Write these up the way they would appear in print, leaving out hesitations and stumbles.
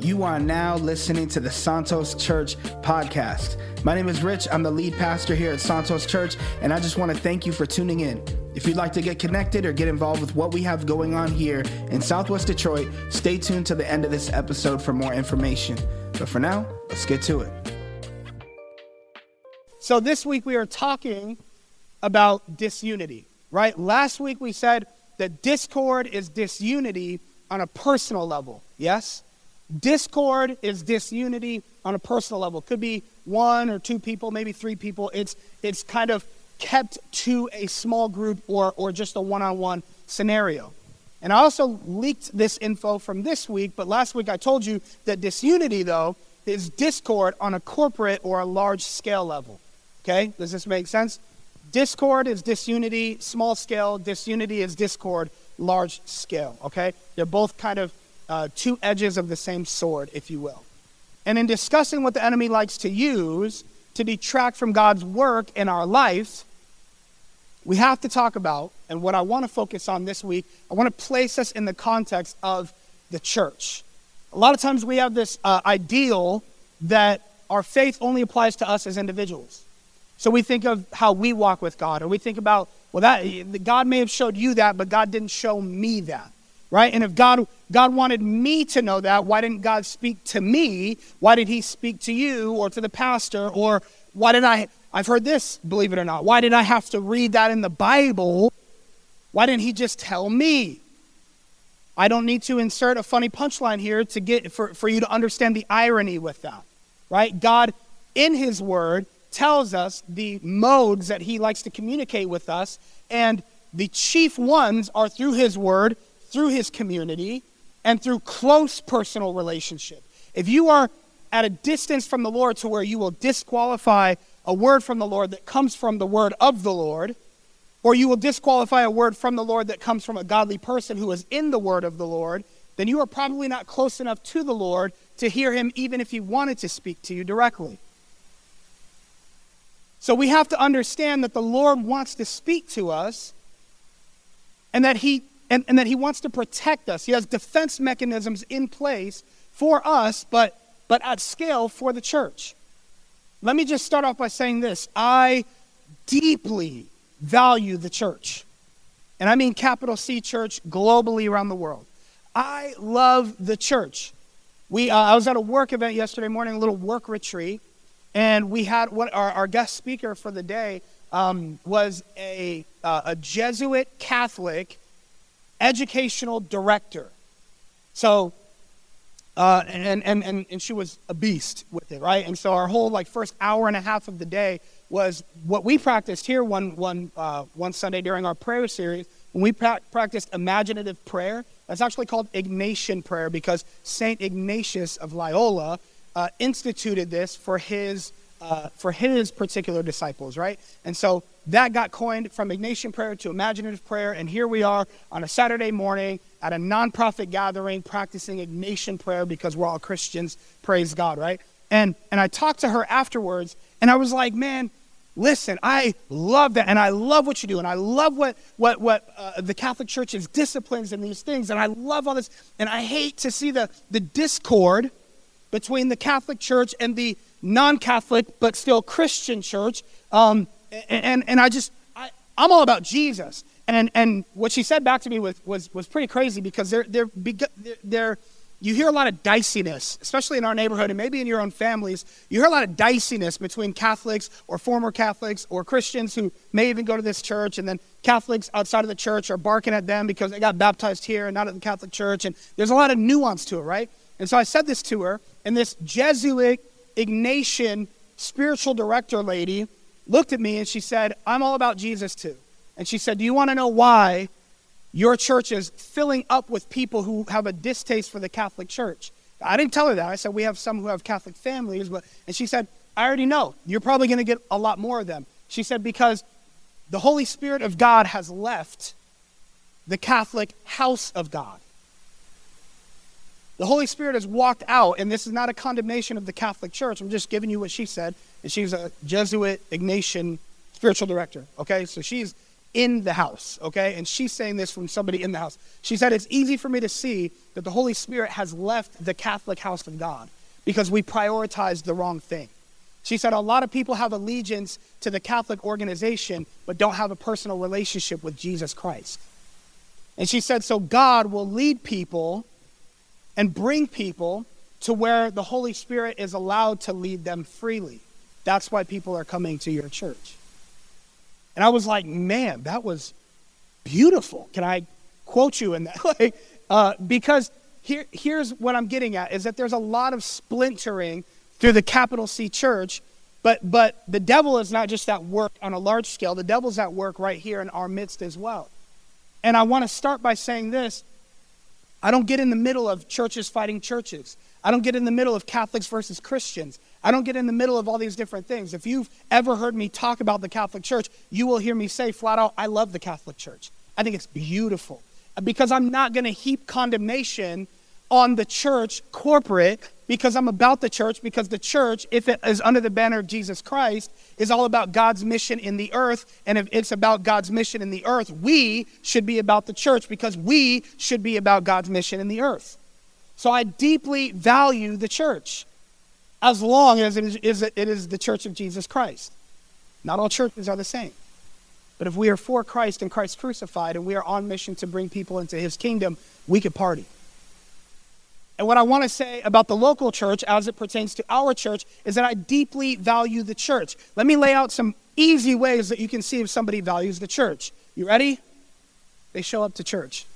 You are now listening to the Santos Church podcast. My name is Rich. I'm the lead pastor here at Santos Church, and I just want to thank you for tuning in. If you'd like to get connected or get involved with what we have going on here in Southwest Detroit, stay tuned to the end of this episode for more information. But for now, let's get to it. So this week we are talking about disunity, right? Last week we said that discord is disunity on a personal level, yes? Discord is disunity on a personal level. Could be one or two people, maybe three people. It's kind of kept to a small group or just a one-on-one scenario. And I also leaked this info from this week, but last week I told you that disunity, though, is discord on a corporate or a large scale level. Okay? Does this make sense? Discord is disunity, small scale. Disunity is discord, large scale. Okay? They're both kind of two edges of the same sword, if you will. And in discussing what the enemy likes to use to detract from God's work in our life, we have to talk about, and what I want to focus on this week, I want to place us in the context of the church. A lot of times we have this ideal that our faith only applies to us as individuals. So we think of how we walk with God, or we think about, well, that God may have showed you that, but God didn't show me that. Right? And if God wanted me to know that, why didn't God speak to me? Why did he speak to you or to the pastor? Or why did I've heard this, believe it or not. Why did I have to read that in the Bible? Why didn't he just tell me? I don't need to insert a funny punchline here to get for you to understand the irony with that. Right? God, in his word, tells us the modes that he likes to communicate with us. And the chief ones are through his word, through his community, and through close personal relationship. If you are at a distance from the Lord to where you will disqualify a word from the Lord that comes from the word of the Lord, or you will disqualify a word from the Lord that comes from a godly person who is in the word of the Lord, then you are probably not close enough to the Lord to hear him even if he wanted to speak to you directly. So we have to understand that the Lord wants to speak to us and that he wants to protect us. He has defense mechanisms in place for us, but at scale for the church. Let me just start off by saying this. I deeply value the church. And I mean capital C church globally around the world. I love the church. I was at a work event yesterday morning, a little work retreat, and we had our guest speaker for the day was a Jesuit Catholic educational director. So, and she was a beast with it, right? And so our whole first hour and a half of the day was what we practiced here one Sunday during our prayer series. When we practiced imaginative prayer, that's actually called Ignatian prayer because Saint Ignatius of Loyola instituted this for his particular disciples, right? And so that got coined from Ignatian prayer to imaginative prayer, and here we are on a Saturday morning at a nonprofit gathering practicing Ignatian prayer because we're all Christians, praise God, right? And I talked to her afterwards, and I was like, man, listen, I love that, and I love what you do, and I love what the Catholic Church's disciplines and these things, and I love all this, and I hate to see the discord between the Catholic Church and the non-Catholic but still Christian church, and I'm all about Jesus. And what she said back to me was pretty crazy because you hear a lot of diciness, especially in our neighborhood and maybe in your own families. You hear a lot of diciness between Catholics or former Catholics or Christians who may even go to this church, and then Catholics outside of the church are barking at them because they got baptized here and not at the Catholic Church, and there's a lot of nuance to it, right? And so I said this to her, and this Jesuit Ignatian spiritual director lady looked at me and she said, I'm all about Jesus too. And she said, do you want to know why your church is filling up with people who have a distaste for the Catholic Church? I didn't tell her that. I said, we have some who have Catholic families, and she said, I already know. You're probably going to get a lot more of them. She said, because the Holy Spirit of God has left the Catholic house of God. The Holy Spirit has walked out, and this is not a condemnation of the Catholic Church. I'm just giving you what she said, and she's a Jesuit Ignatian spiritual director, okay? So she's in the house, okay? And she's saying this from somebody in the house. She said, it's easy for me to see that the Holy Spirit has left the Catholic house of God because we prioritized the wrong thing. She said, a lot of people have allegiance to the Catholic organization, but don't have a personal relationship with Jesus Christ. And she said, so God will lead people and bring people to where the Holy Spirit is allowed to lead them freely. That's why people are coming to your church. And I was like, man, that was beautiful. Can I quote you in that? Because here's what I'm getting at, is that there's a lot of splintering through the capital C church, but the devil is not just at work on a large scale. The devil's at work right here in our midst as well. And I want to start by saying this. I don't get in the middle of churches fighting churches. I don't get in the middle of Catholics versus Christians. I don't get in the middle of all these different things. If you've ever heard me talk about the Catholic Church, you will hear me say flat out, I love the Catholic Church. I think it's beautiful. Because I'm not going to heap condemnation on the church corporate, because I'm about the church, because the church, if it is under the banner of Jesus Christ, is all about God's mission in the earth. And if it's about God's mission in the earth, we should be about the church, because we should be about God's mission in the earth. So I deeply value the church, as long as it is the church of Jesus Christ. Not all churches are the same. But if we are for Christ and Christ crucified, and we are on mission to bring people into his kingdom, we could party. And what I want to say about the local church as it pertains to our church is that I deeply value the church. Let me lay out some easy ways that you can see if somebody values the church. You ready? They show up to church.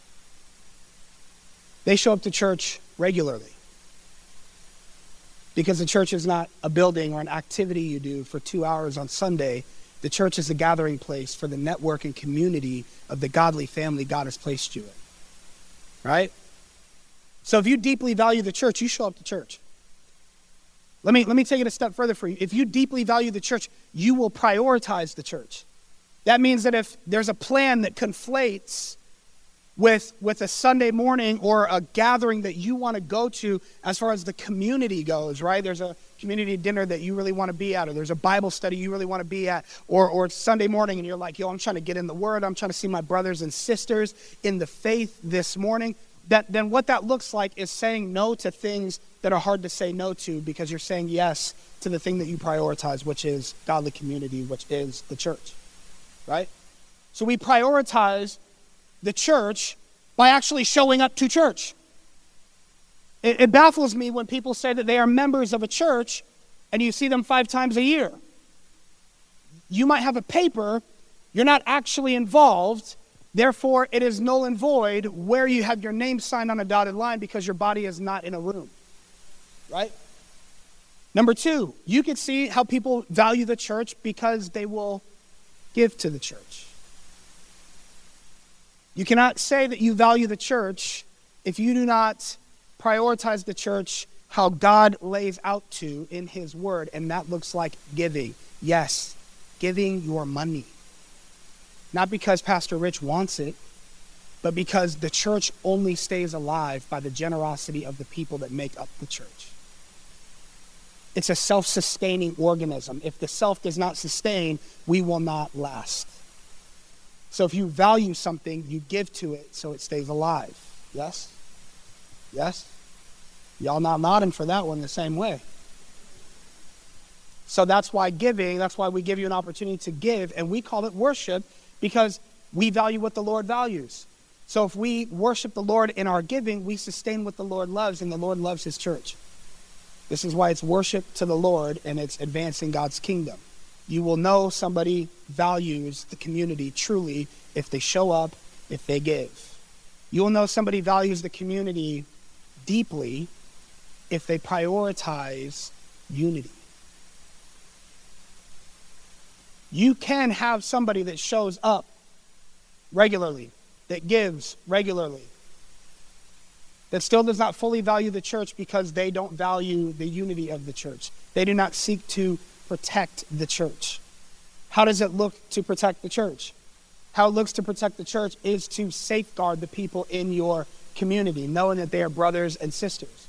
They show up to church regularly. Because the church is not a building or an activity you do for 2 hours on Sunday. The church is a gathering place for the network and community of the godly family God has placed you in. Right? So if you deeply value the church, you show up to church. Let me take it a step further for you. If you deeply value the church, you will prioritize the church. That means that if there's a plan that conflates with a Sunday morning or a gathering that you want to go to as far as the community goes, right? There's a community dinner that you really want to be at, or there's a Bible study you really want to be at, or it's Sunday morning and you're like, yo, I'm trying to get in the Word. I'm trying to see my brothers and sisters in the faith this morning. Then what that looks like is saying no to things that are hard to say no to, because you're saying yes to the thing that you prioritize, which is godly community, which is the church, right? So we prioritize the church by actually showing up to church. It baffles me when people say that they are members of a church and you see them 5 times a year. You might have a paper, you're not actually involved, therefore it is null and void where you have your name signed on a dotted line, because your body is not in a room, right? Number 2, you can see how people value the church because they will give to the church. You cannot say that you value the church if you do not prioritize the church how God lays out to in his word, and that looks like giving. Yes, giving your money. Not because Pastor Rich wants it, but because the church only stays alive by the generosity of the people that make up the church. It's a self-sustaining organism. If the self does not sustain, we will not last. So if you value something, you give to it so it stays alive. Yes? Yes? Y'all not nodding for that one the same way. So that's why giving, that's why we give you an opportunity to give, and we call it worship, because we value what the Lord values. So if we worship the Lord in our giving, we sustain what the Lord loves, and the Lord loves his church. This is why it's worship to the Lord, and it's advancing God's kingdom. You will know somebody values the community truly if they show up, if they give. You will know somebody values the community deeply if they prioritize unity. You can have somebody that shows up regularly, that gives regularly, that still does not fully value the church because they don't value the unity of the church. They do not seek to protect the church. How does it look to protect the church? How it looks to protect the church is to safeguard the people in your community, knowing that they are brothers and sisters.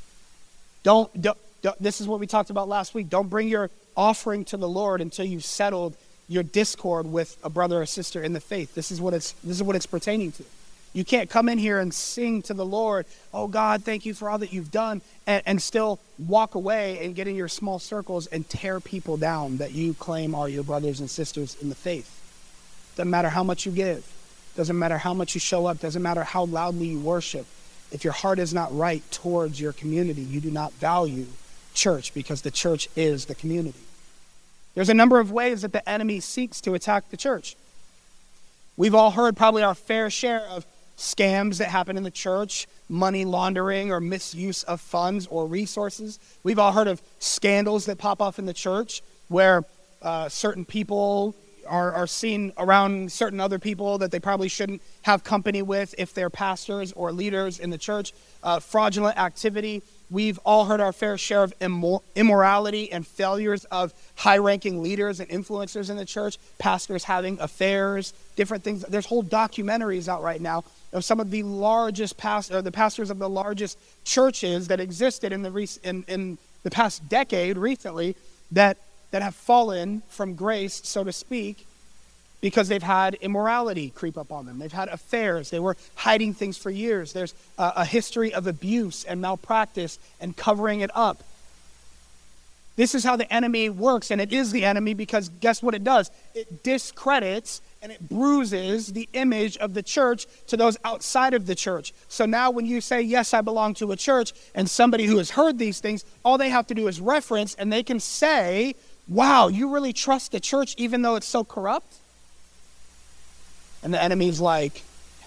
Don't this is what we talked about last week. Don't bring your offering to the Lord until you've settled your discord with a brother or sister in the faith. This is what it's pertaining to. You can't come in here and sing to the Lord, oh God, thank you for all that you've done, and still walk away and get in your small circles and tear people down that you claim are your brothers and sisters in the faith. Doesn't matter how much you give. Doesn't matter how much you show up. Doesn't matter how loudly you worship. If your heart is not right towards your community, you do not value church, because the church is the community. There's a number of ways that the enemy seeks to attack the church. We've all heard probably our fair share of scams that happen in the church, money laundering or misuse of funds or resources. We've all heard of scandals that pop off in the church where certain people are seen around certain other people that they probably shouldn't have company with if they're pastors or leaders in the church. Fraudulent activity. We've all heard our fair share of immorality and failures of high-ranking leaders and influencers in the church, pastors having affairs, different things. There's whole documentaries out right now of some of the largest the pastors of the largest churches that existed in the past decade recently that have fallen from grace, so to speak, because they've had immorality creep up on them. They've had affairs. They were hiding things for years. There's a history of abuse and malpractice and covering it up. This is how the enemy works, and it is the enemy because guess what it does? It discredits and it bruises the image of the church to those outside of the church. So now when you say, yes, I belong to a church, and somebody who has heard these things, all they have to do is reference, and they can say, wow, you really trust the church even though it's so corrupt? And the enemy's like,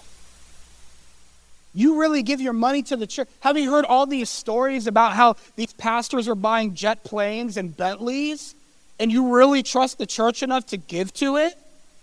you really give your money to the church? Have you heard all these stories about how these pastors are buying jet planes and Bentleys? And you really trust the church enough to give to it?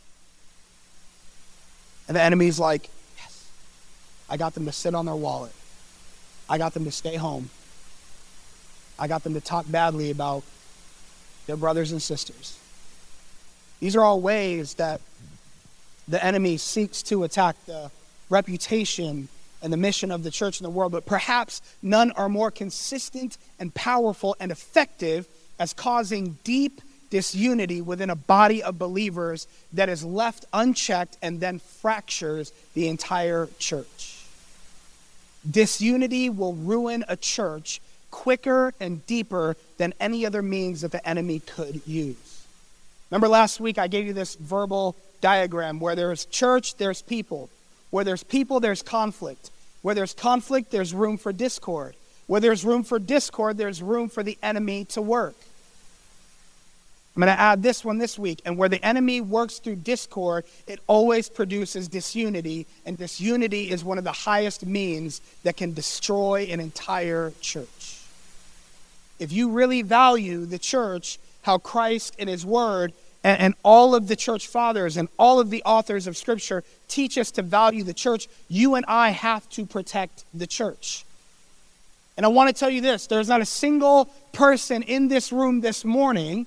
And the enemy's like, yes, I got them to sit on their wallet. I got them to stay home. I got them to talk badly about their brothers and sisters. These are all ways that the enemy seeks to attack the reputation and the mission of the church in the world, but perhaps none are more consistent and powerful and effective as causing deep disunity within a body of believers that is left unchecked and then fractures the entire church. Disunity will ruin a church quicker and deeper than any other means that the enemy could use. Remember last week I gave you this verbal diagram where there's church, there's people. Where there's people, there's conflict. Where there's conflict, there's room for discord. Where there's room for discord, there's room for the enemy to work. I'm going to add this one this week. And where the enemy works through discord, it always produces disunity. And disunity is one of the highest means that can destroy an entire church. If you really value the church, how Christ in his word and all of the church fathers and all of the authors of Scripture teach us to value the church, you and I have to protect the church. And I want to tell you this, there's not a single person in this room this morning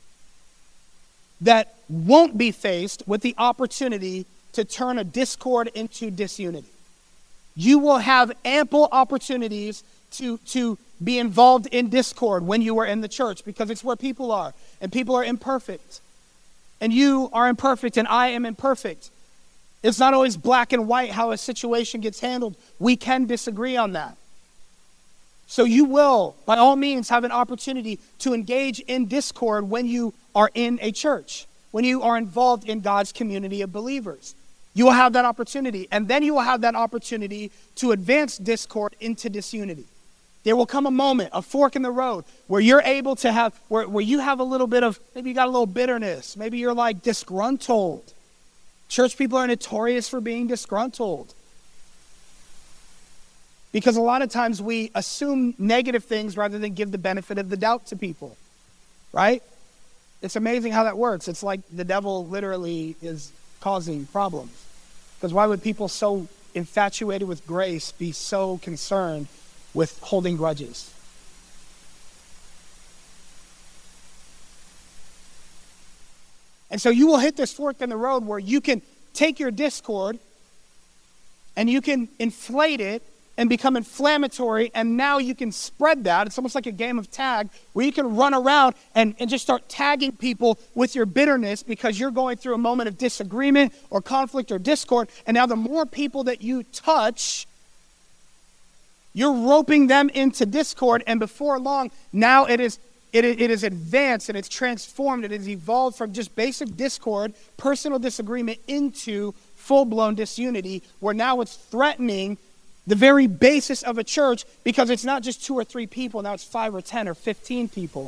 that won't be faced with the opportunity to turn a discord into disunity. You will have ample opportunities to be involved in discord when you are in the church because it's where people are, and people are imperfect. And you are imperfect and I am imperfect. It's not always black and white how a situation gets handled. We can disagree on that. So you will, by all means, have an opportunity to engage in discord when you are in a church, when you are involved in God's community of believers. You will have that opportunity, and then you will have that opportunity to advance discord into disunity. There will come a moment, a fork in the road, where you're able to have, where you have a little bit of, maybe you got a little bitterness. Maybe you're like disgruntled. Church people are notorious for being disgruntled. Because a lot of times we assume negative things rather than give the benefit of the doubt to people, right? It's amazing how that works. It's like the devil literally is causing problems. Because why would people so infatuated with grace be so concerned with holding grudges? And so you will hit this fork in the road where you can take your discord and you can inflate it and become inflammatory, and now you can spread that. It's almost like a game of tag where you can run around and just start tagging people with your bitterness because you're going through a moment of disagreement or conflict or discord, and now the more people that you touch, you're roping them into discord, and before long, now it is advanced and it's transformed. It has evolved from just basic discord, personal disagreement, into full-blown disunity, where now it's threatening the very basis of a church, because it's not just 2 or 3 people, now it's 5 or 10 or 15 people.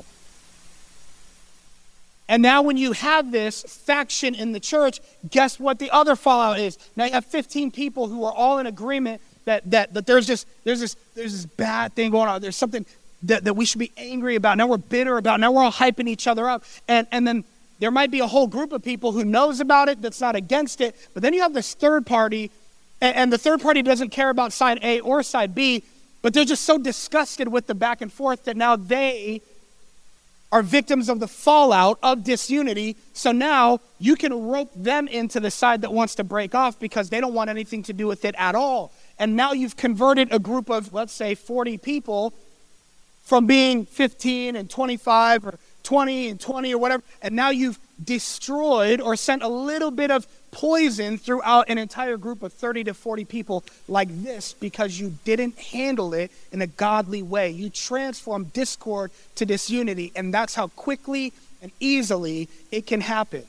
And now when you have this faction in the church, guess what the other fallout is? Now you have 15 people who are all in agreement that there's this bad thing going on. There's something that we should be angry about. Now we're bitter about. Now we're all hyping each other up. And then there might be a whole group of people who knows about it, that's not against it. But then you have this third party, and the third party doesn't care about side A or side B, but they're just so disgusted with the back and forth that now they are victims of the fallout of disunity. So now you can rope them into the side that wants to break off because they don't want anything to do with it at all. And now you've converted a group of, let's say, 40 people from being 15 and 25 or 20 and 20 or whatever, and now you've destroyed or sent a little bit of poison throughout an entire group of 30 to 40 people like this because you didn't handle it in a godly way. You transformed discord to disunity, and that's how quickly and easily it can happen.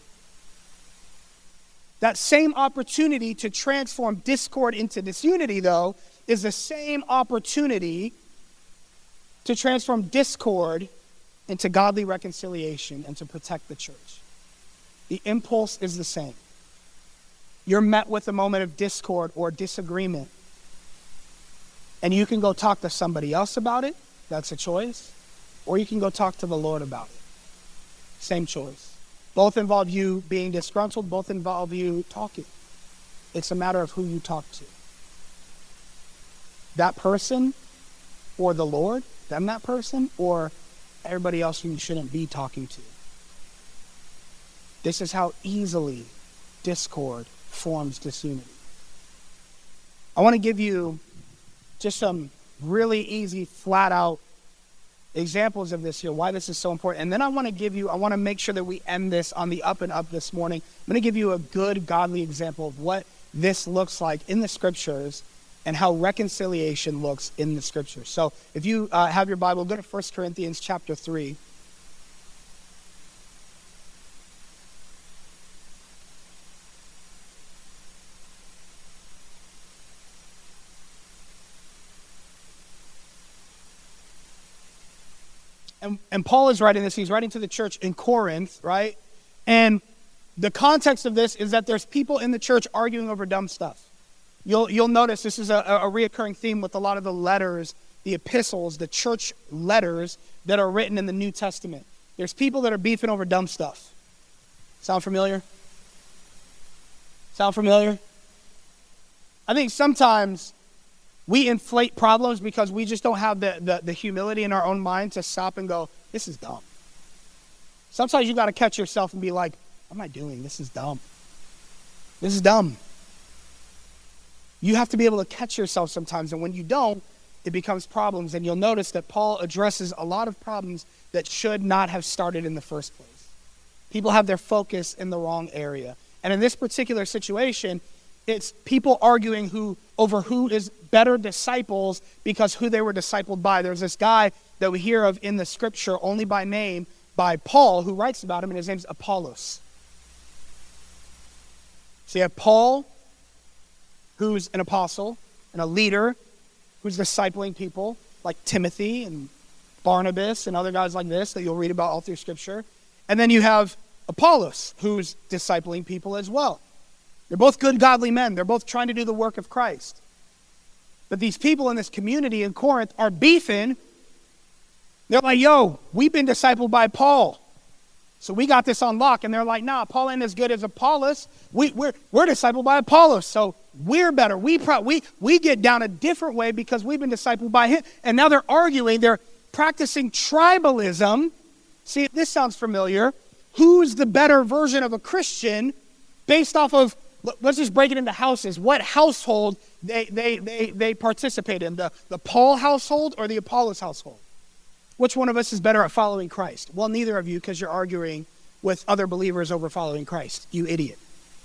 That same opportunity to transform discord into disunity, though, is the same opportunity to transform discord into godly reconciliation and to protect the church. The impulse is the same. You're met with a moment of discord or disagreement, and you can go talk to somebody else about it. That's a choice. Or you can go talk to the Lord about it. Same choice. Both involve you being disgruntled. Both involve you talking. It's a matter of who you talk to. That person or the Lord, them that person, or everybody else who you shouldn't be talking to. This is how easily discord forms disunity. I want to give you just some really easy, flat out examples of this here, why this is so important. And then I want to make sure that we end this on the up and up this morning. I'm going to give you a good, godly example of what this looks like in the scriptures and how reconciliation looks in the scriptures. So if you have your Bible, go to 1 Corinthians chapter 3. And Paul is writing this. He's writing to the church in Corinth, right? And the context of this is that there's people in the church arguing over dumb stuff. You'll notice this is a reoccurring theme with a lot of the letters, the epistles, the church letters that are written in the New Testament. There's people that are beefing over dumb stuff. Sound familiar? Sound familiar? I think sometimes we inflate problems because we just don't have the humility in our own mind to stop and go, this is dumb. Sometimes you got to catch yourself and be like, what am I doing? This is dumb. This is dumb. You have to be able to catch yourself sometimes, and when you don't, it becomes problems. And you'll notice that Paul addresses a lot of problems that should not have started in the first place. People have their focus in the wrong area. And in this particular situation, it's people arguing over who is better disciples because who they were discipled by. There's this guy that we hear of in the scripture only by name, by Paul, who writes about him, and his name's Apollos. So you have Paul, who's an apostle and a leader who's discipling people like Timothy and Barnabas and other guys like this that you'll read about all through Scripture. And then you have Apollos, who's discipling people as well. They're both good, godly men. They're both trying to do the work of Christ. But these people in this community in Corinth are beefing. They're like, yo, we've been discipled by Paul, so we got this on lock. And they're like, nah, Paul ain't as good as Apollos. We're discipled by Apollos, so we're better. We get down a different way because we've been discipled by him. And now they're arguing. They're practicing tribalism. See, this sounds familiar. Who's the better version of a Christian based off of let's just break it into houses. What household they participate in? The Paul household or the Apollos household? Which one of us is better at following Christ? Well, neither of you, because you're arguing with other believers over following Christ. You idiot.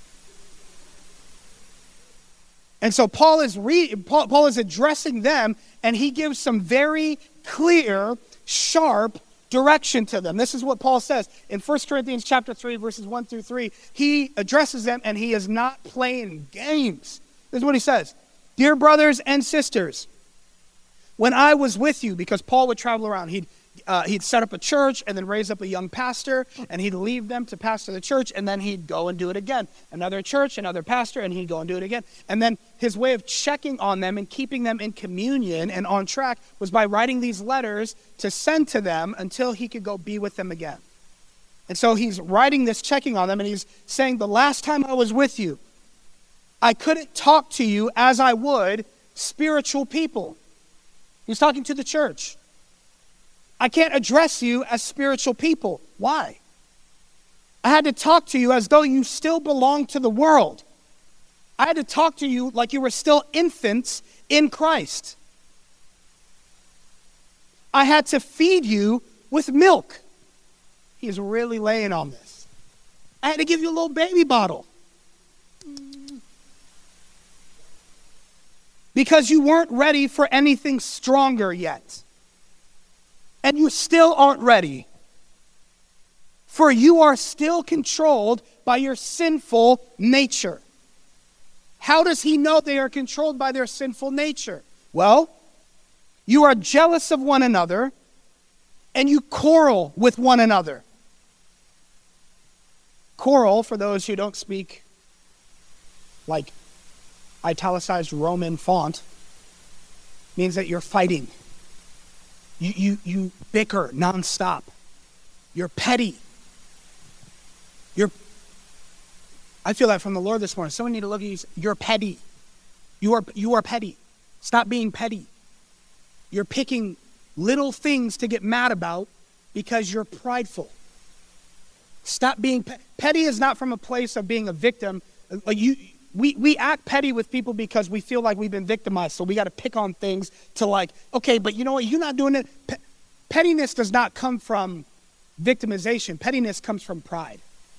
And so Paul is addressing them, and he gives some very clear, sharp direction to them. This is what Paul says in 1 Corinthians chapter 3, verses 1 through 3. He addresses them, and he is not playing games. This is what he says. Dear brothers and sisters, when I was with you, because Paul would travel around, he'd set up a church and then raise up a young pastor, and he'd leave them to pastor the church, and then he'd go and do it again. Another church, another pastor, and he'd go and do it again. And then his way of checking on them and keeping them in communion and on track was by writing these letters to send to them until he could go be with them again. And so he's writing this, checking on them, and he's saying, the last time I was with you, I couldn't talk to you as I would spiritual people. He's talking to the church. I can't address you as spiritual people. Why? I had to talk to you as though you still belong to the world. I had to talk to you like you were still infants in Christ. I had to feed you with milk. He's really laying on this. I had to give you a little baby bottle. Because you weren't ready for anything stronger yet. And you still aren't ready. For you are still controlled by your sinful nature. How does he know they are controlled by their sinful nature? Well, you are jealous of one another, and you quarrel with one another. Quarrel, for those who don't speak like italicized Roman font, means that you're fighting. You bicker nonstop. You're petty. I feel that from the Lord this morning. Someone need to look at you. You're petty. You are petty. Stop being petty. You're picking little things to get mad about because you're prideful. Stop being petty. Is not from a place of being a victim. Like we act petty with people because we feel like we've been victimized. So we got to pick on things to like, okay, but you know what? You're not doing it. Pettiness does not come from victimization. Pettiness comes from pride.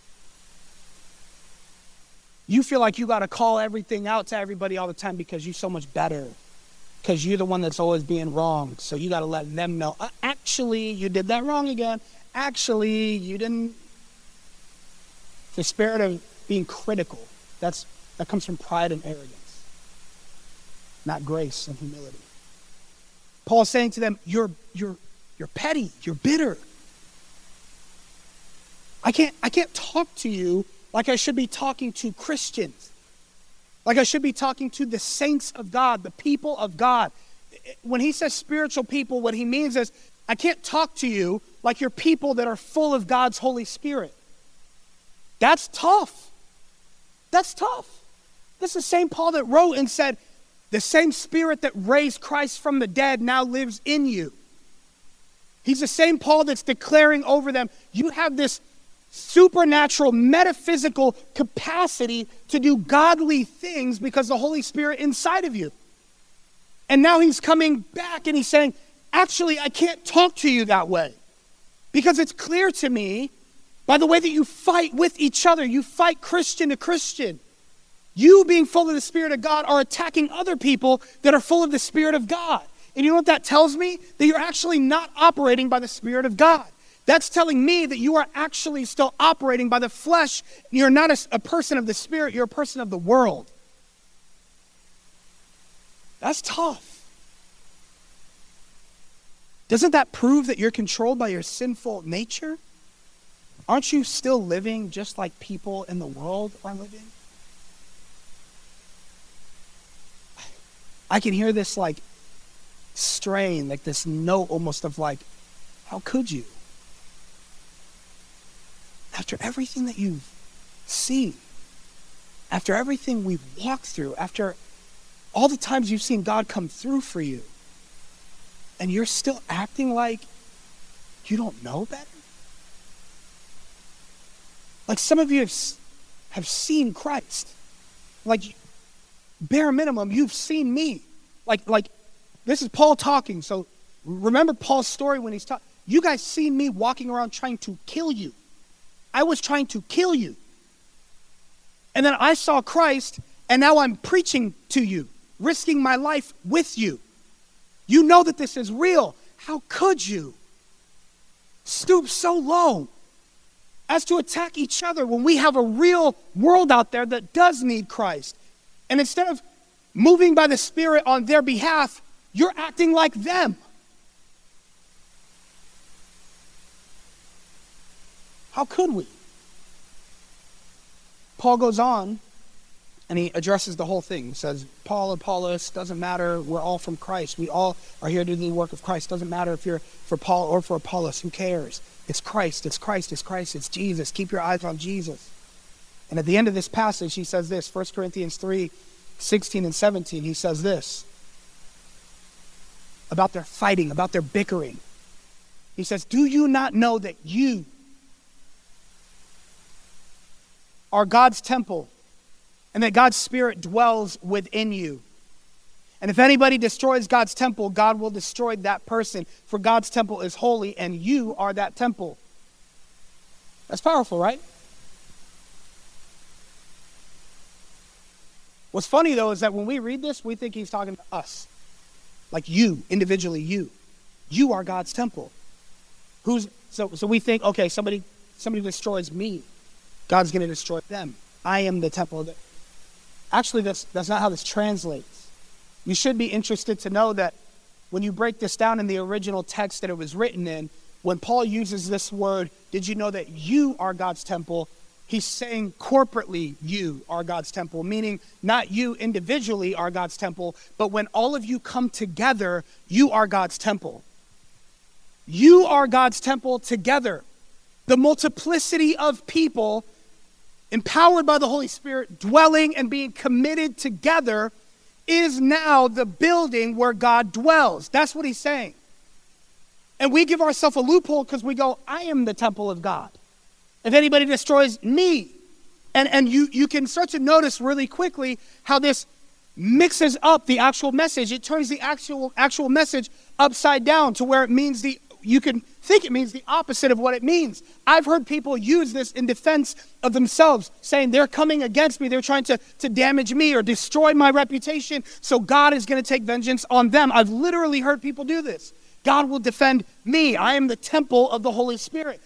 You feel like you got to call everything out to everybody all the time because you're so much better. Because you're the one that's always being wrong. So you got to let them know, actually, you did that wrong again. Actually, you didn't. The spirit of being critical, that comes from pride and arrogance, not grace and humility. Paul's saying to them, you're petty, you're bitter. I can't talk to you like I should be talking to Christians, like I should be talking to the saints of God, the people of God. When he says spiritual people, what he means is I can't talk to you like you're people that are full of God's Holy Spirit. That's tough. That's tough. This is the same Paul that wrote and said, the same Spirit that raised Christ from the dead now lives in you. He's the same Paul that's declaring over them, you have this supernatural, metaphysical capacity to do godly things because the Holy Spirit inside of you. And now he's coming back and he's saying, actually, I can't talk to you that way because it's clear to me by the way that you fight with each other. You fight Christian to Christian. You being full of the Spirit of God are attacking other people that are full of the Spirit of God. And you know what that tells me? That you're actually not operating by the Spirit of God. That's telling me that you are actually still operating by the flesh. You're not a person of the Spirit, you're a person of the world. That's tough. Doesn't that prove that you're controlled by your sinful nature? Aren't you still living just like people in the world are living? I can hear this like strain, like this note almost of like, how could you? After everything that you've seen, after everything we've walked through, after all the times you've seen God come through for you, and you're still acting like you don't know better? Like some of you have seen Christ. like, bare minimum, you've seen me. Like, this is Paul talking. So remember Paul's story when he's talking. You guys seen me walking around trying to kill you. I was trying to kill you. And then I saw Christ, and now I'm preaching to you, risking my life with you. You know that this is real. How could you stoop so low as to attack each other when we have a real world out there that does need Christ? And instead of moving by the Spirit on their behalf, you're acting like them. How could we? Paul goes on and he addresses the whole thing. He says, Paul, Apollos, doesn't matter. We're all from Christ. We all are here to do the work of Christ. Doesn't matter if you're for Paul or for Apollos. Who cares? It's Christ. It's Christ. It's Christ. It's Jesus. Keep your eyes on Jesus. And at the end of this passage, he says this, 1 Corinthians 3:16 and 17. He says this about their fighting, about their bickering. He says, do you not know that you are God's temple, and that God's Spirit dwells within you? And if anybody destroys God's temple, God will destroy that person, for God's temple is holy, and you are that temple. That's powerful, right? What's funny, though, is that when we read this, we think he's talking to us. Like you, individually you. You are God's temple. So we think, okay, somebody destroys me, God's going to destroy them. I am the temple. Actually, that's not how this translates. You should be interested to know that when you break this down in the original text that it was written in, when Paul uses this word, did you know that you are God's temple? He's saying corporately you are God's temple, meaning not you individually are God's temple, but when all of you come together, you are God's temple. You are God's temple together. The multiplicity of people empowered by the Holy Spirit, dwelling and being committed together, is now the building where God dwells. That's what he's saying. And we give ourselves a loophole because we go, I am the temple of God. If anybody destroys me, and you can start to notice really quickly how this mixes up the actual message. It turns the actual message upside down to where it means you can think it means the opposite of what it means. I've heard people use this in defense of themselves, saying they're coming against me. They're trying to damage me or destroy my reputation, so God is going to take vengeance on them. I've literally heard people do this. God will defend me. I am the temple of the Holy Spirit.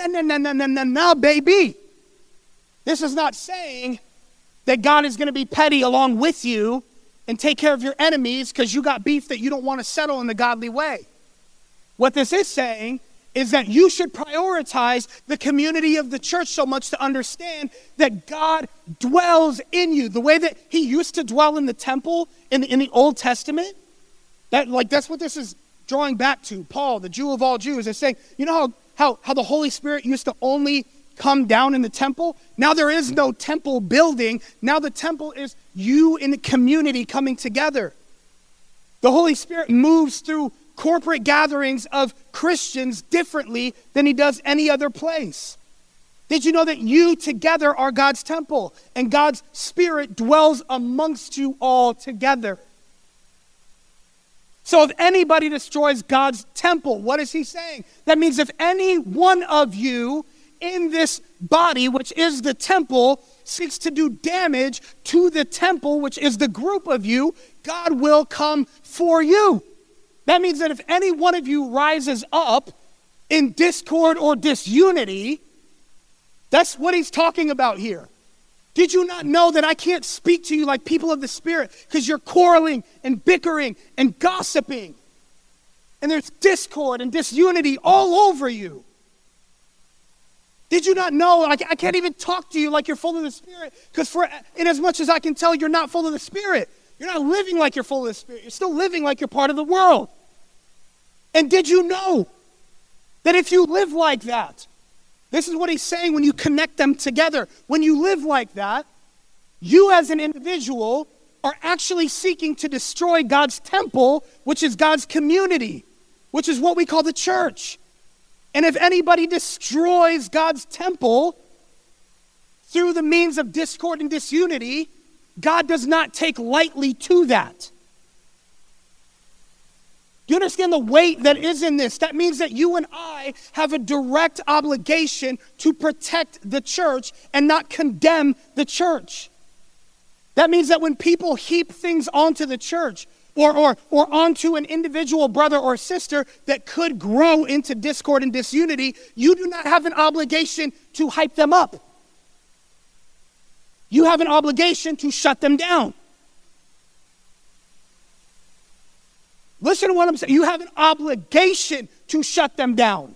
No, baby. This is not saying that God is going to be petty along with you and take care of your enemies because you got beef that you don't want to settle in the godly way. What this is saying is that you should prioritize the community of the church so much to understand that God dwells in you. The way that he used to dwell in the temple in the Old Testament, that's what this is drawing back to. Paul, the Jew of all Jews, is saying, you know how the Holy Spirit used to only come down in the temple? Now there is no temple building. Now the temple is you in the community coming together. The Holy Spirit moves through corporate gatherings of Christians differently than he does any other place. Did you know that you together are God's temple and God's Spirit dwells amongst you all together? So if anybody destroys God's temple, what is he saying? That means if any one of you in this body, which is the temple, seeks to do damage to the temple, which is the group of you, God will come for you. That means that if any one of you rises up in discord or disunity, that's what he's talking about here. Did you not know that I can't speak to you like people of the Spirit because you're quarreling and bickering and gossiping? And there's discord and disunity all over you. Did you not know I can't even talk to you like you're full of the Spirit because in as much as I can tell you're not full of the Spirit. You're not living like you're full of the Spirit. You're still living like you're part of the world. And did you know that if you live like that, this is what he's saying when you connect them together. When you live like that, you as an individual are actually seeking to destroy God's temple, which is God's community, which is what we call the church. And if anybody destroys God's temple through the means of discord and disunity, God does not take lightly to that. You understand the weight that is in this? That means that you and I have a direct obligation to protect the church and not condemn the church. That means that when people heap things onto the church or onto an individual brother or sister that could grow into discord and disunity, you do not have an obligation to hype them up. You have an obligation to shut them down. Listen to what I'm saying. You have an obligation to shut them down.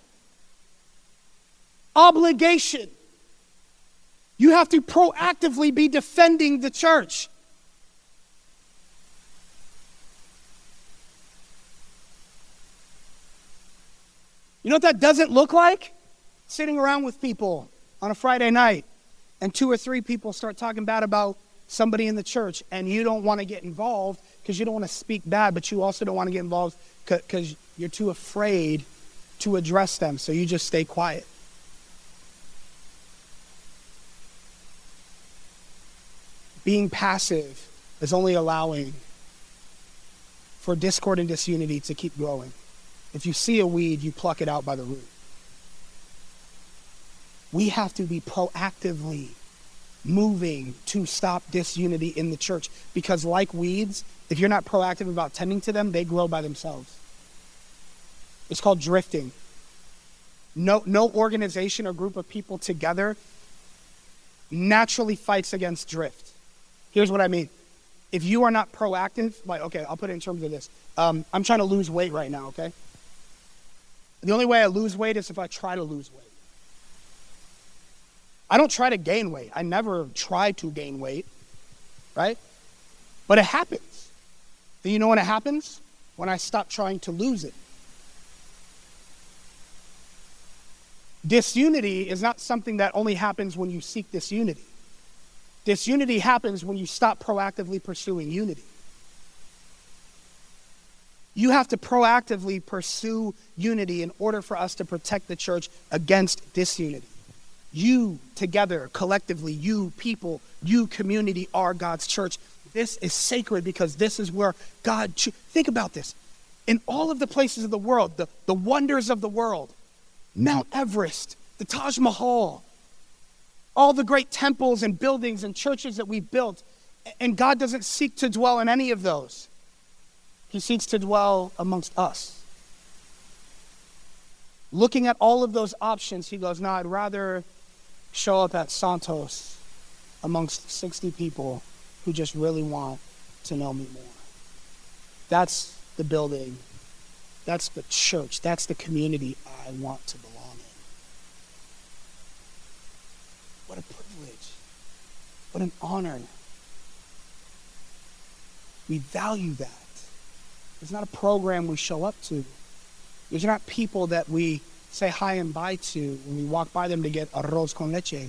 Obligation. You have to proactively be defending the church. You know what that doesn't look like? Sitting around with people on a Friday night and 2 or 3 people start talking bad about somebody in the church and you don't want to get involved because you don't want to speak bad, but you also don't want to get involved because you're too afraid to address them, so you just stay quiet. Being passive is only allowing for discord and disunity to keep growing. If you see a weed, you pluck it out by the root. We have to be proactively moving to stop disunity in the church, because like weeds, if you're not proactive about tending to them, they grow by themselves. It's called drifting. No organization or group of people together naturally fights against drift. Here's what I mean. If you are not proactive, like, okay, I'll put it in terms of this. I'm trying to lose weight right now, okay? The only way I lose weight is if I try to lose weight. I don't try to gain weight. I never try to gain weight, right? But it happens. And you know when it happens? When I stop trying to lose it. Disunity is not something that only happens when you seek disunity. Disunity happens when you stop proactively pursuing unity. You have to proactively pursue unity in order for us to protect the church against disunity. You together, collectively, you people, you community are God's church. This is sacred because this is where God, think about this. In all of the places of the world, the wonders of the world, Mount Everest, the Taj Mahal, all the great temples and buildings and churches that we've built, and God doesn't seek to dwell in any of those. He seeks to dwell amongst us. Looking at all of those options, he goes, no, I'd rather show up at Santos amongst 60 people who just really want to know me more. That's the building. That's the church. That's the community I want to belong in. What a privilege. What an honor. We value that. It's not a program we show up to. These are not people that we say hi and bye to when we walk by them to get arroz con leche.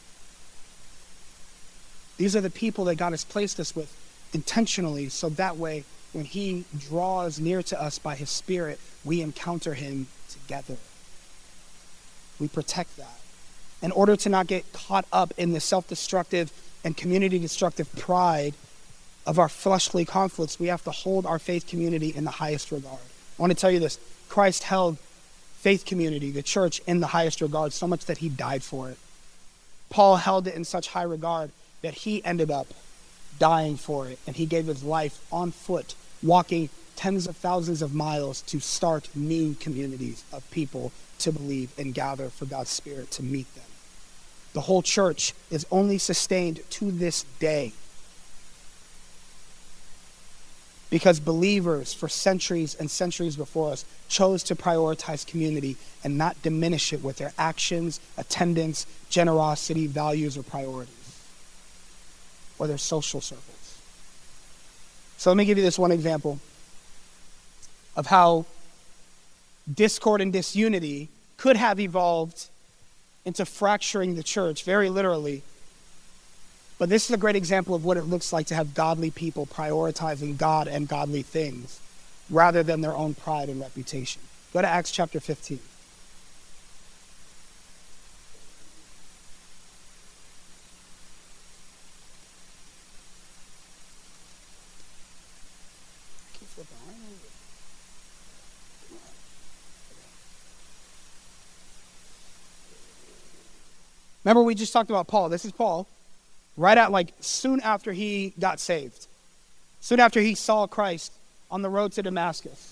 These are the people that God has placed us with intentionally, so that way when he draws near to us by his Spirit, we encounter him together. We protect that. In order to not get caught up in the self-destructive and community-destructive pride of our fleshly conflicts, we have to hold our faith community in the highest regard. I want to tell you this. Christ held faith community, the church, in the highest regard, so much that he died for it. Paul held it in such high regard that he ended up dying for it, and he gave his life on foot, walking tens of thousands of miles to start new communities of people to believe and gather for God's Spirit to meet them. The whole church is only sustained to this day because believers for centuries and centuries before us chose to prioritize community and not diminish it with their actions, attendance, generosity, values, or priorities, or their social circles. So let me give you this one example of how discord and disunity could have evolved into fracturing the church, very literally. But this is a great example of what it looks like to have godly people prioritizing God and godly things rather than their own pride and reputation. Go to Acts chapter 15. Remember, we just talked about Paul. This is Paul, right at soon after he got saved. Soon after he saw Christ on the road to Damascus.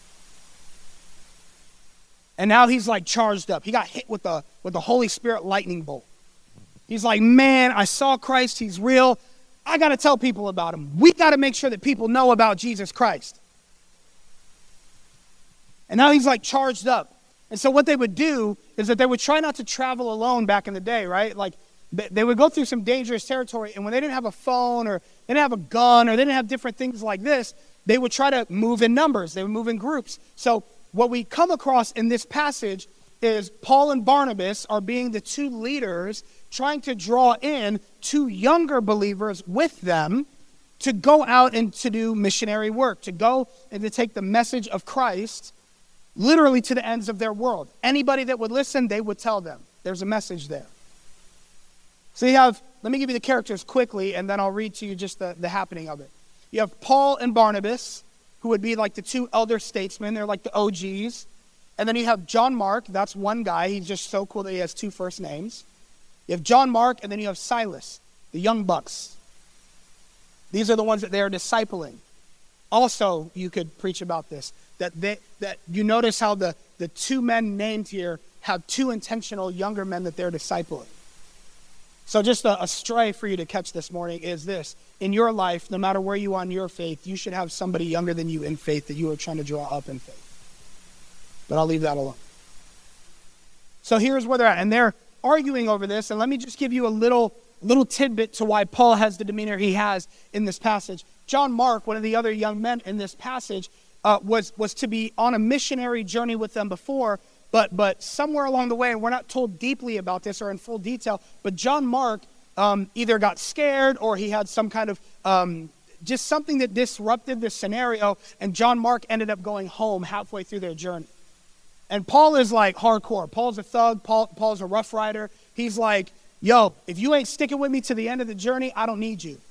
And now he's charged up. He got hit with the Holy Spirit lightning bolt. He's like, man, I saw Christ. He's real. I got to tell people about him. We got to make sure that people know about Jesus Christ. And now he's charged up. And so what they would do is that they would try not to travel alone back in the day, right? They would go through some dangerous territory, and when they didn't have a phone or they didn't have a gun or they didn't have different things like this, they would try to move in numbers. They would move in groups. So what we come across in this passage is Paul and Barnabas are being the two leaders trying to draw in two younger believers with them to go out and to do missionary work, to go and to take the message of Christ literally to the ends of their world. Anybody that would listen, they would tell them. There's a message there. So let me give you the characters quickly, and then I'll read to you just the happening of it. You have Paul and Barnabas, who would be the two elder statesmen. They're the OGs. And then you have John Mark. That's one guy. He's just so cool that he has two first names. You have John Mark, and then you have Silas, the young bucks. These are the ones that they are discipling. Also, you could preach about this, that you notice how the two men named here have two intentional younger men that they're discipling. So just a stray for you to catch this morning is this. In your life, no matter where you are in your faith, you should have somebody younger than you in faith that you are trying to draw up in faith. But I'll leave that alone. So here's where they're at. And they're arguing over this. And let me just give you a little tidbit to why Paul has the demeanor he has in this passage. John Mark, one of the other young men in this passage, was to be on a missionary journey with them before, but somewhere along the way, and we're not told deeply about this or in full detail, but John Mark either got scared or he had some kind of just something that disrupted the scenario, and John Mark ended up going home halfway through their journey. And Paul is hardcore. Paul's a thug. Paul's a rough rider. He's like, yo, if you ain't sticking with me to the end of the journey, I don't need you.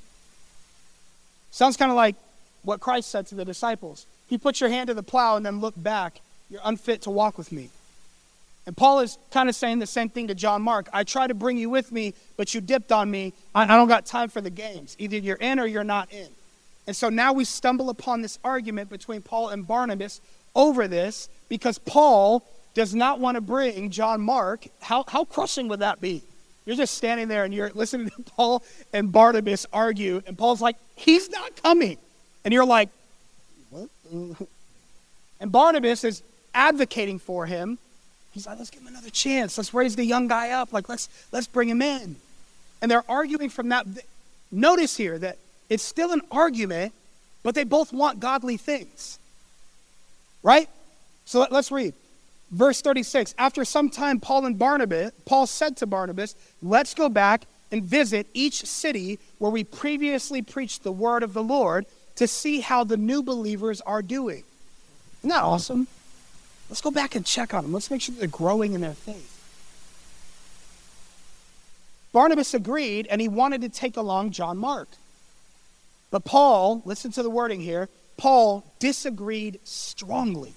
Sounds kind of like what Christ said to the disciples. If you put your hand to the plow and then look back, you're unfit to walk with me. And Paul is kind of saying the same thing to John Mark. I try to bring you with me, but you dipped on me. I don't got time for the games. Either you're in or you're not in. And so now we stumble upon this argument between Paul and Barnabas over this because Paul does not want to bring John Mark. How crushing would that be? You're just standing there and you're listening to Paul and Barnabas argue, and Paul's like, he's not coming. And you're like, what? And Barnabas is advocating for him. He's like, let's give him another chance. Let's raise the young guy up. Let's bring him in. And they're arguing from that. Notice here that it's still an argument, but they both want godly things. Right? So let's read. Verse 36, after some time, Paul said to Barnabas, let's go back and visit each city where we previously preached the word of the Lord to see how the new believers are doing. Isn't that awesome? Let's go back and check on them. Let's make sure they're growing in their faith. Barnabas agreed, and he wanted to take along John Mark. But Paul, listen to the wording here, Paul disagreed strongly.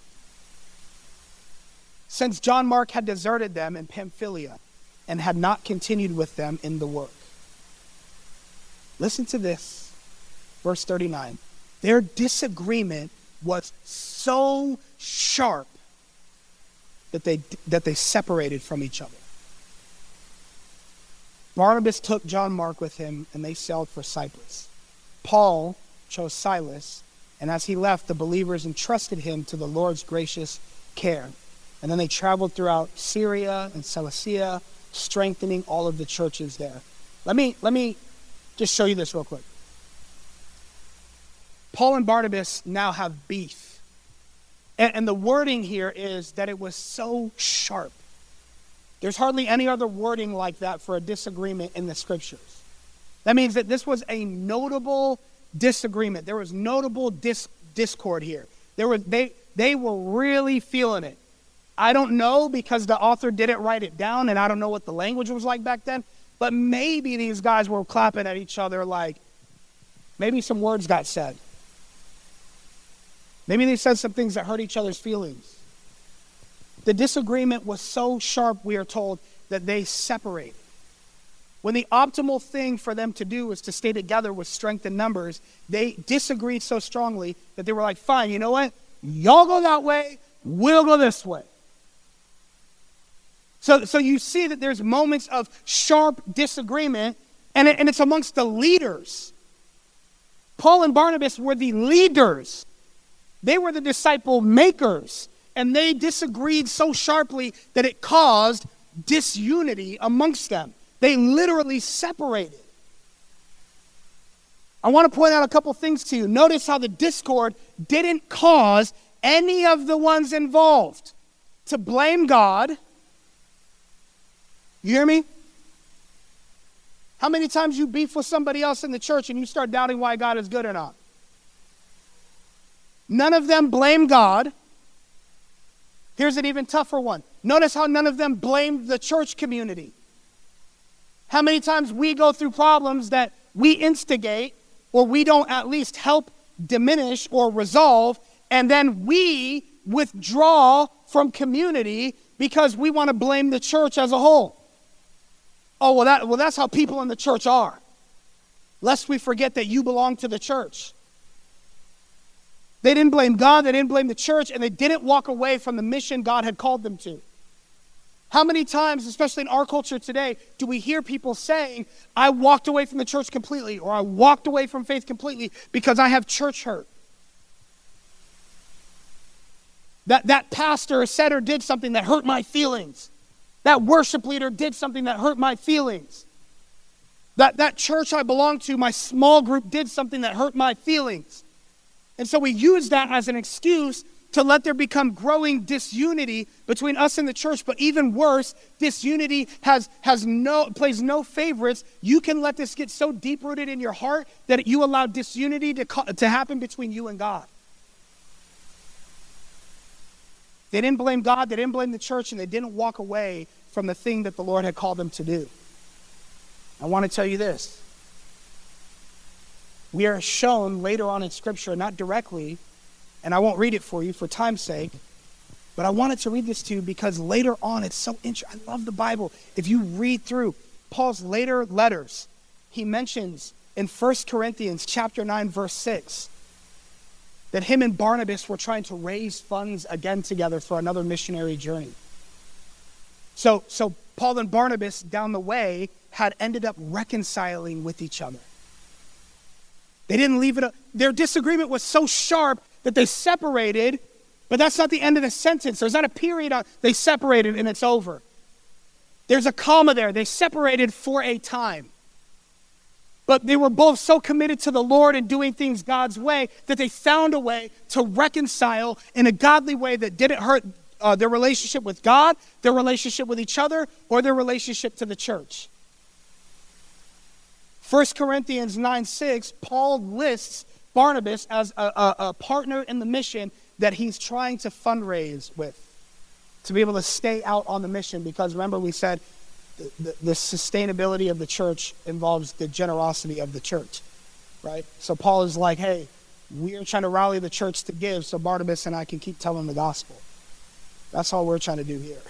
Since John Mark had deserted them in Pamphylia and had not continued with them in the work. Listen to this, verse 39. Their disagreement was so sharp that they separated from each other. Barnabas took John Mark with him, and they sailed for Cyprus. Paul chose Silas, and as he left, the believers entrusted him to the Lord's gracious care. And then they traveled throughout Syria and Cilicia, strengthening all of the churches there. Let me just show you this real quick. Paul and Barnabas now have beef. And the wording here is that it was so sharp. There's hardly any other wording like that for a disagreement in the scriptures. That means that this was a notable disagreement. There was notable discord here. They were really feeling it. I don't know because the author didn't write it down, and I don't know what the language was like back then, but maybe these guys were clapping at each other like maybe some words got said. Maybe they said some things that hurt each other's feelings. The disagreement was so sharp, we are told, that they separated. When the optimal thing for them to do was to stay together with strength in numbers, they disagreed so strongly that they were like, fine, you know what? Y'all go that way, we'll go this way. So you see that there's moments of sharp disagreement, and it's amongst the leaders. Paul and Barnabas were the leaders. They were the disciple makers, and they disagreed so sharply that it caused disunity amongst them. They literally separated. I want to point out a couple things to you. Notice how the discord didn't cause any of the ones involved to blame God. You hear me? How many times you beef with somebody else in the church and you start doubting why God is good or not? None of them blame God. Here's an even tougher one. Notice how none of them blamed the church community. How many times we go through problems that we instigate or we don't at least help diminish or resolve, and then we withdraw from community because we want to blame the church as a whole. Oh, well, that's how people in the church are. Lest we forget that you belong to the church. They didn't blame God, they didn't blame the church, and they didn't walk away from the mission God had called them to. How many times, especially in our culture today, do we hear people saying, I walked away from the church completely, or I walked away from faith completely because I have church hurt? That pastor said or did something that hurt my feelings. That worship leader did something that hurt my feelings. That church I belong to, my small group, did something that hurt my feelings. And so we use that as an excuse to let there become growing disunity between us and the church. But even worse, disunity plays no favorites. You can let this get so deep-rooted in your heart that you allow disunity to happen between you and God. They didn't blame God, they didn't blame the church, and they didn't walk away from the thing that the Lord had called them to do. I want to tell you this. We are shown later on in Scripture, not directly, and I won't read it for you for time's sake, but I wanted to read this to you because later on it's so interesting. I love the Bible. If you read through Paul's later letters, he mentions in 1 Corinthians chapter 9, verse 6, that him and Barnabas were trying to raise funds again together for another missionary journey. So Paul and Barnabas down the way had ended up reconciling with each other. They didn't leave it up. Their disagreement was so sharp that they separated, but that's not the end of the sentence. There's not a period on, they separated and it's over. There's a comma there. They separated for a time. But they were both so committed to the Lord and doing things God's way that they found a way to reconcile in a godly way that didn't hurt their relationship with God, their relationship with each other, or their relationship to the church. 1 Corinthians 9:6, Paul lists Barnabas as a partner in the mission that he's trying to fundraise with to be able to stay out on the mission, because remember we said the sustainability of the church involves the generosity of the church, right? So Paul is like, hey, we are trying to rally the church to give so Barnabas and I can keep telling the gospel. That's all we're trying to do here.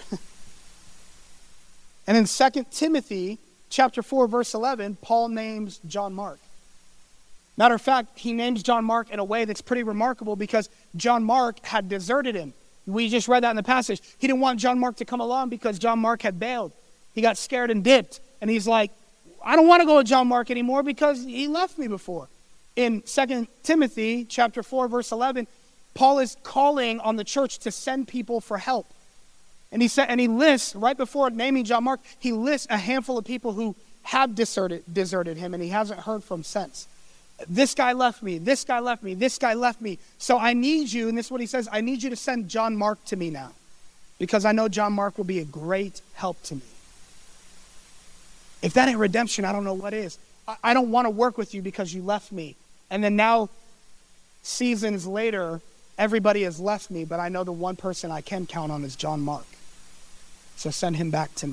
And in 2 Timothy chapter 4, verse 11, Paul names John Mark. Matter of fact, he names John Mark in a way that's pretty remarkable because John Mark had deserted him. We just read that in the passage. He didn't want John Mark to come along because John Mark had bailed. He got scared and dipped. And he's like, I don't want to go with John Mark anymore because he left me before. In 2 Timothy chapter 4, verse 11, Paul is calling on the church to send people for help. And he lists, right before naming John Mark, he lists a handful of people who have deserted him and he hasn't heard from since. This guy left me, this guy left me, this guy left me. So I need you, and this is what he says, I need you to send John Mark to me now because I know John Mark will be a great help to me. If that ain't redemption, I don't know what is. I don't want to work with you because you left me. And then now, seasons later, everybody has left me, but I know the one person I can count on is John Mark. So send him back to me.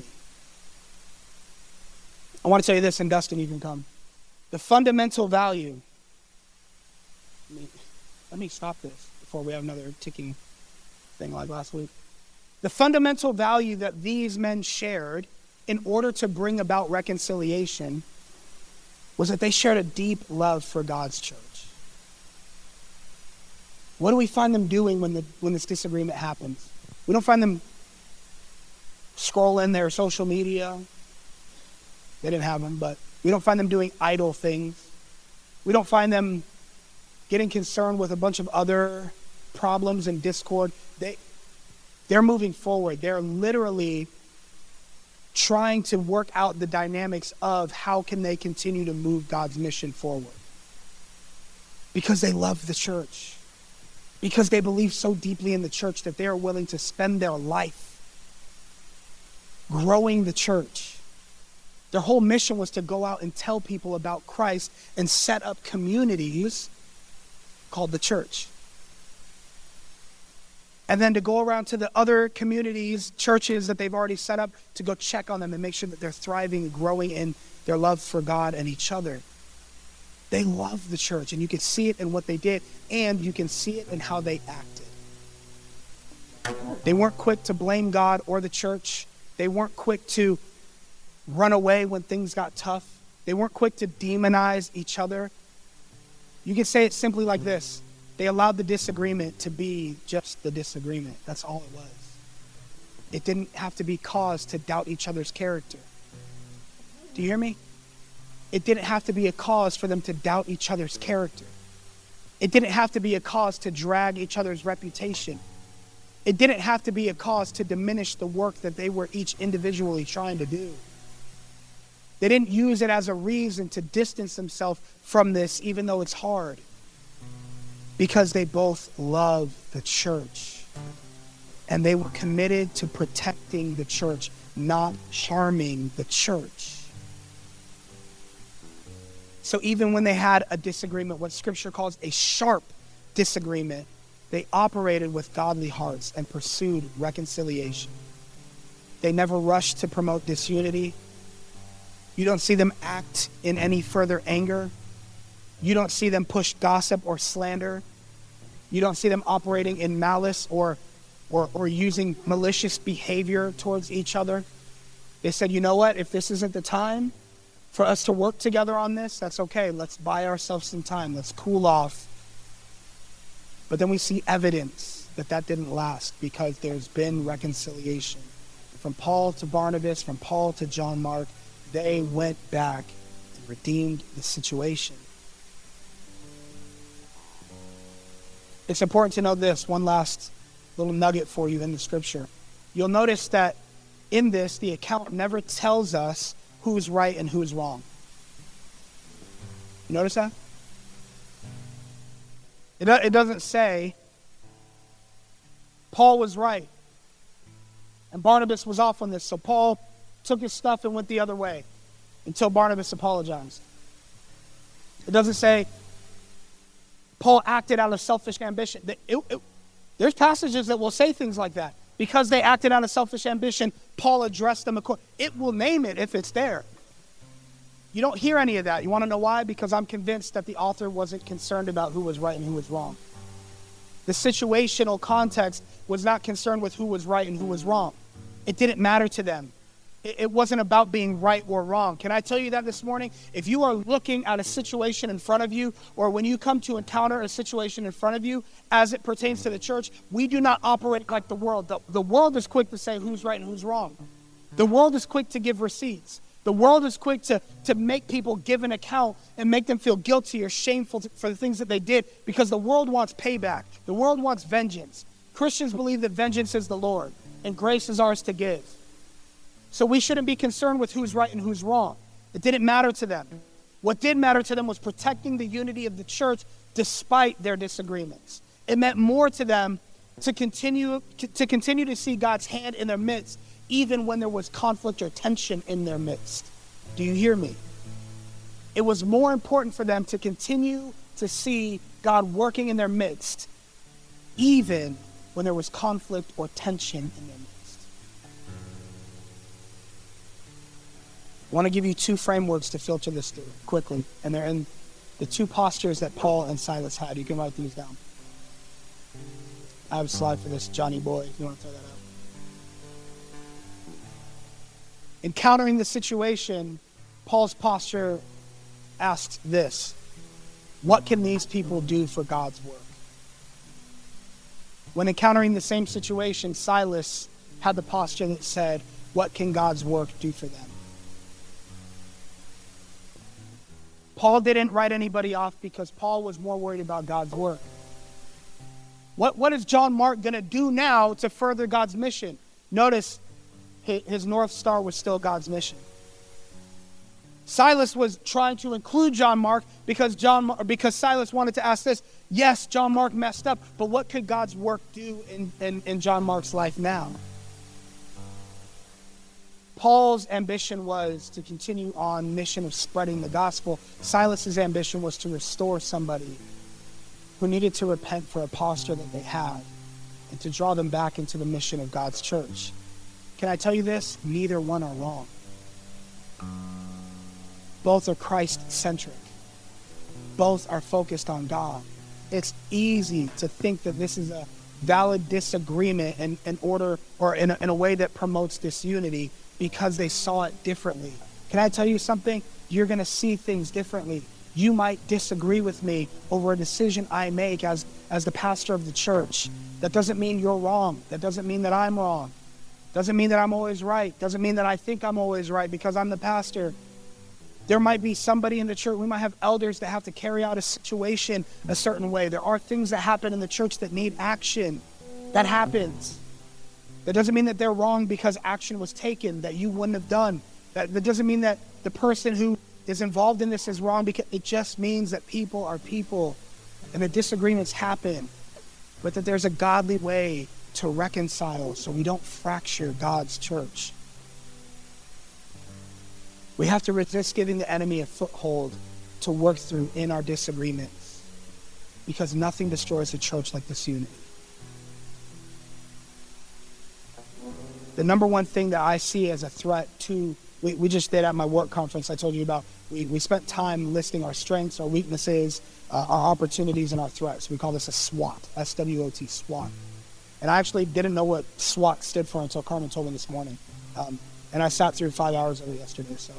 I want to tell you this, and Dustin, you can come. The fundamental value, let me stop this. The before we have another ticking thing like last week. The fundamental value that these men shared in order to bring about reconciliation was that they shared a deep love for God's church. What do we find them doing when this disagreement happens? We don't find them scrolling their social media. They didn't have them, but we don't find them doing idle things. We don't find them getting concerned with a bunch of other problems and discord. They're moving forward. They're literally trying to work out the dynamics of how can they continue to move God's mission forward. Because they love the church. Because they believe so deeply in the church that they are willing to spend their life growing the church. Their whole mission was to go out and tell people about Christ and set up communities called the church. And then to go around to the other communities, churches that they've already set up, to go check on them and make sure that they're thriving and growing in their love for God and each other. They love the church, and you can see it in what they did, and you can see it in how they acted. They weren't quick to blame God or the church. They weren't quick to run away when things got tough. They weren't quick to demonize each other. You can say it simply like this. They allowed the disagreement to be just the disagreement. That's all it was. It didn't have to be cause to doubt each other's character. Do you hear me? It didn't have to be a cause for them to doubt each other's character. It didn't have to be a cause to drag each other's reputation. It didn't have to be a cause to diminish the work that they were each individually trying to do. They didn't use it as a reason to distance themselves from this, even though it's hard. Because they both love the church. And they were committed to protecting the church, not harming the church. So even when they had a disagreement, what Scripture calls a sharp disagreement, they operated with godly hearts and pursued reconciliation. They never rushed to promote disunity. You don't see them act in any further anger. You don't see them push gossip or slander. You don't see them operating in malice or using malicious behavior towards each other. They said, you know what? If this isn't the time for us to work together on this, that's okay. Let's buy ourselves some time. Let's cool off. But then we see evidence that that didn't last because there's been reconciliation. From Paul to Barnabas, from Paul to John Mark, they went back and redeemed the situation. It's important to know this, one last little nugget for you in the Scripture. You'll notice that in this, the account never tells us who's right and who's wrong. You notice that? It doesn't say Paul was right and Barnabas was off on this, so Paul took his stuff and went the other way until Barnabas apologized. It doesn't say Paul acted out of selfish ambition. There's passages that will say things like that. Because they acted out of selfish ambition, Paul addressed them accordingly. It will name it if it's there. You don't hear any of that. You want to know why? Because I'm convinced that the author wasn't concerned about who was right and who was wrong. The situational context was not concerned with who was right and who was wrong. It didn't matter to them. It wasn't about being right or wrong. Can I tell you that this morning? If you are looking at a situation in front of you, or when you come to encounter a situation in front of you, as it pertains to the church, we do not operate like the world. The world is quick to say who's right and who's wrong. The world is quick to give receipts. The world is quick to make people give an account and make them feel guilty or shameful for the things that they did, because the world wants payback. The world wants vengeance. Christians believe that vengeance is the Lord and grace is ours to give. So we shouldn't be concerned with who's right and who's wrong. It didn't matter to them. What did matter to them was protecting the unity of the church despite their disagreements. It meant more to them to continue to see God's hand in their midst, even when there was conflict or tension in their midst. Do you hear me? It was more important for them to continue to see God working in their midst, even when there was conflict or tension in their midst. I want to give you two frameworks to filter this through quickly, and they're in the two postures that Paul and Silas had. You can write these down. I have a slide for this, Johnny boy, if you want to throw that up. Encountering the situation, Paul's posture asks this: what can these people do for God's work? When encountering the same situation, Silas had the posture that said, what can God's work do for them? Paul didn't write anybody off because Paul was more worried about God's work. What is John Mark going to do now to further God's mission? Notice his North Star was still God's mission. Silas was trying to include John Mark because Silas wanted to ask this: yes, John Mark messed up, but what could God's work do in John Mark's life now? Paul's ambition was to continue on mission of spreading the gospel. Silas's ambition was to restore somebody who needed to repent for a posture that they had and to draw them back into the mission of God's church. Can I tell you this? Neither one are wrong. Both are Christ-centric. Both are focused on God. It's easy to think that this is a valid disagreement in a way that promotes disunity because they saw it differently. Can I tell you something? You're going to see things differently. You might disagree with me over a decision I make as the pastor of the church. That doesn't mean you're wrong. That doesn't mean that I'm wrong. Doesn't mean that I'm always right. Doesn't mean that I think I'm always right because I'm the pastor. There might be somebody in the church. We might have elders that have to carry out a situation a certain way. There are things that happen in the church that need action. That happens. That doesn't mean that they're wrong because action was taken that you wouldn't have done. That doesn't mean that the person who is involved in this is wrong, because it just means that people are people and the disagreements happen, but that there's a godly way to reconcile so we don't fracture God's church. We have to resist giving the enemy a foothold to work through in our disagreements, because nothing destroys a church like disunity. The number one thing that I see as a threat to, we just did at my work conference I told you about, we spent time listing our strengths, our weaknesses, our opportunities, and our threats. We call this a SWOT, S-W-O-T, SWOT. And I actually didn't know what SWOT stood for until Carmen told me this morning. And I sat through 5 hours of it yesterday, so.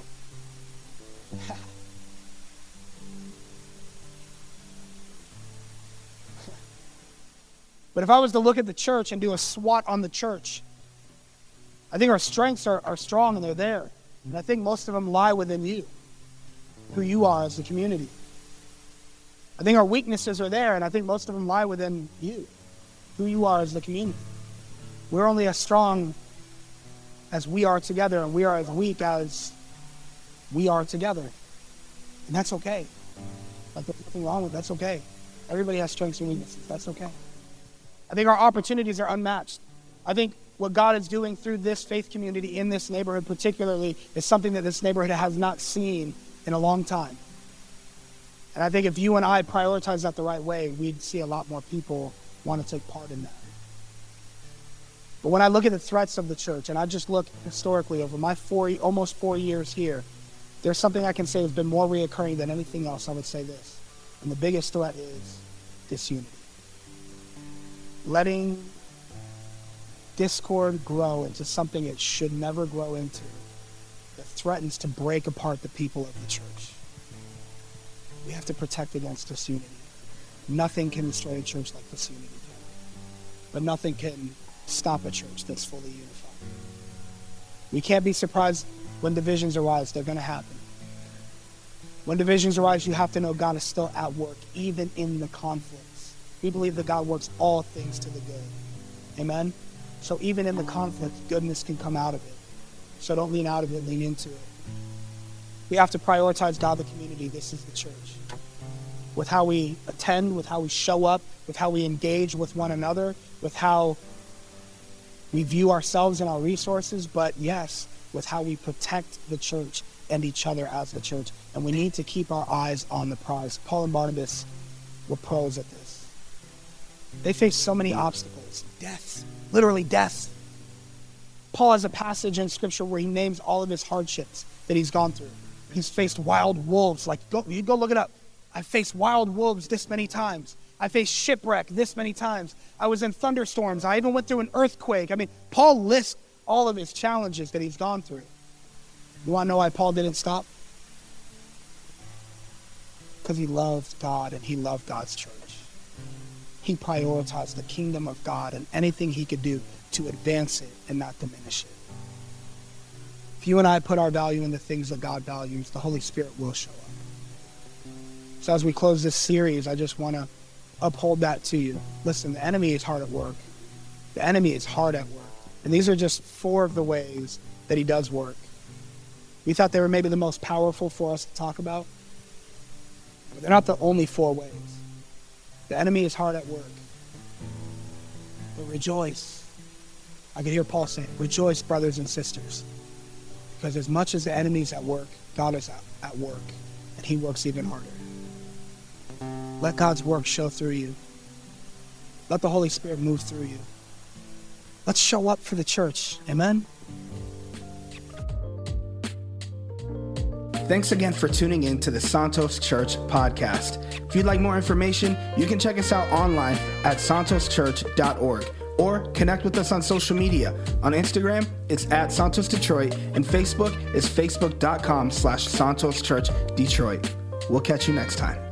But if I was to look at the church and do a SWOT on the church, I think our strengths are strong and they're there. And I think most of them lie within you, who you are as a community. I think our weaknesses are there, and I think most of them lie within you, who you are as the community. We're only as strong as we are together, and we are as weak as we are together. And that's okay. Like, there's nothing wrong with that. That's okay. Everybody has strengths and weaknesses. That's okay. I think our opportunities are unmatched. I think what God is doing through this faith community in this neighborhood particularly is something that this neighborhood has not seen in a long time. And I think if you and I prioritize that the right way, we'd see a lot more people want to take part in that. But when I look at the threats of the church, and I just look historically over my almost 4 years here, there's something I can say has been more reoccurring than anything else. I would say this. And the biggest threat is disunity. Letting discord grow into something it should never grow into, that threatens to break apart the people of the church. We have to protect against disunity. Nothing can destroy a church like disunity can. But nothing can stop a church that's fully unified. We can't be surprised when divisions arise. They're going to happen. When divisions arise, you have to know God is still at work, even in the conflicts. We believe that God works all things to the good. Amen? So even in the conflict, goodness can come out of it. So don't lean out of it, lean into it. We have to prioritize God, the community. This is the church. With how we attend, with how we show up, with how we engage with one another, with how we view ourselves and our resources, but yes, with how we protect the church and each other as the church. And we need to keep our eyes on the prize. Paul and Barnabas were pros at this. They faced so many obstacles. Death. Literally death. Paul has a passage in scripture where he names all of his hardships that he's gone through. He's faced wild wolves. Like, you go look it up. I've faced wild wolves this many times. I faced shipwreck this many times. I was in thunderstorms. I even went through an earthquake. I mean, Paul lists all of his challenges that he's gone through. You want to know why Paul didn't stop? Because he loved God and he loved God's church. He prioritized the kingdom of God and anything he could do to advance it and not diminish it. If you and I put our value in the things that God values, the Holy Spirit will show up. So as we close this series, I just want to uphold that to you. Listen, the enemy is hard at work. The enemy is hard at work. And these are just 4 of the ways that he does work. We thought they were maybe the most powerful for us to talk about. But they're not the only 4 ways. The enemy is hard at work. But rejoice. I could hear Paul saying, rejoice, brothers and sisters. Because as much as the enemy is at work, God is at work. And he works even harder. Let God's work show through you. Let the Holy Spirit move through you. Let's show up for the church. Amen? Thanks again for tuning in to the Santos Church podcast. If you'd like more information, you can check us out online at santoschurch.org or connect with us on social media. On Instagram, it's at Santos Detroit, and Facebook is facebook.com/Santos Church Detroit. We'll catch you next time.